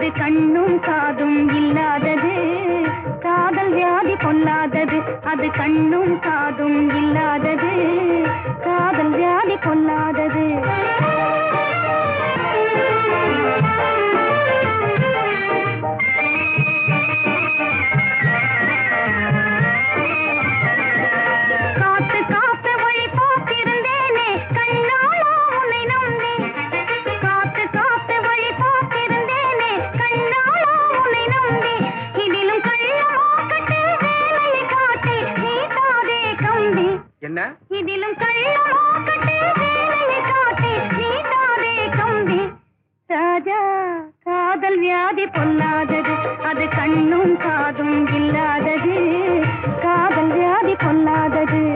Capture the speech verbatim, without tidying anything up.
கண்ணும் காதும் இல்லாதது காதல் வியாதி கொள்ளாதது அது கண்ணும் காதும் இல்லாதது காதல் வியாதி கொள்ளாதது இதிலும் கள்ளமாக்கட்டு வேலையை காட்டி நீதாதே கம்பி ராஜா காதல் வியாதி பொல்லாதது அது கண்ணும் காதும் இல்லாதது காதல் வியாதி பொல்லாதது